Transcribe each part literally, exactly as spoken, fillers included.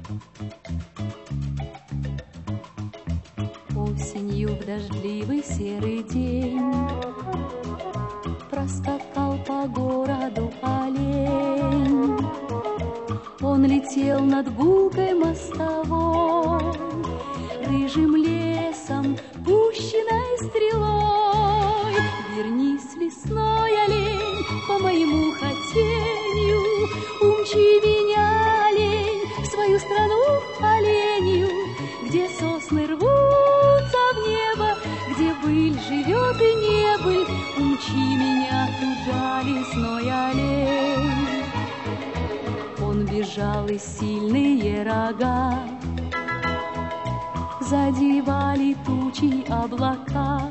Осенью в дождливый серый день проскакал по городу олень. Он летел над гулкой мостовой, рыжим лесом, пущенной стрелой. Вернись, лесной олень, по моему хотению, умчи меня, олень, в свою страну оленью, где сосны рвутся в небо, где быль живет и небыль. Умчи меня туда, лесной олень. Он бежал, и сильные рога задевали тучи облака,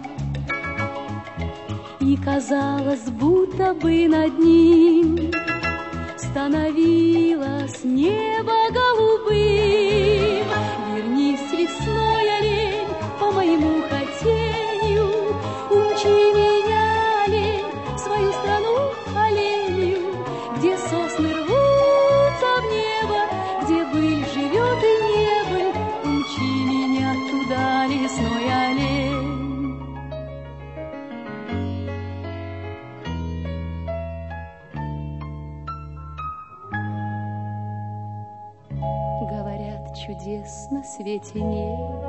и казалось, будто бы над ним становилось небо голубым. Вернись, лесной олень, по моему хотению, умчи меня, олень, в свою страну оленью, где сосны рвутся в небо, где быль живет и небыль. Умчи меня туда, лесной олень. Говорят, чудес на свете нет,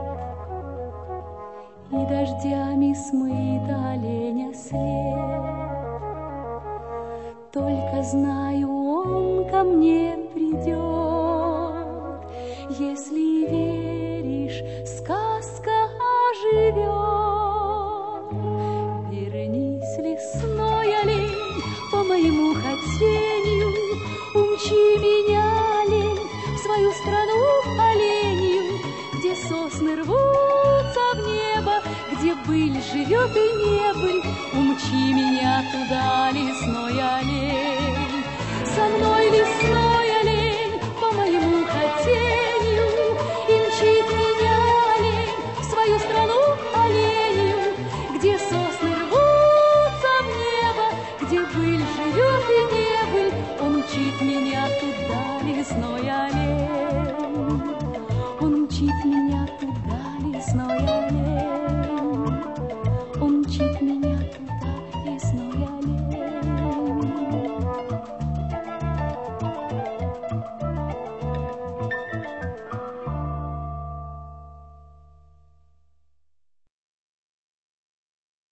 и дождями смыт оленя след. Только знаю, он ко мне придет. Если веришь, сказка оживет. Вернись, лесной олень, по моему хотению, умчи меня, олень, в свою страну оленью, где сосны рвутся в небо, где быль живет и небыль. Умчи меня туда, лесной олень. Со мной, лесной олень, по моему хотению, и мчит меня, олень, в свою страну оленью, где сосны рвутся в небо, где быль живет и небыль. Он мчит меня туда, лесной олень. Он мчит меня туда, лесной олень.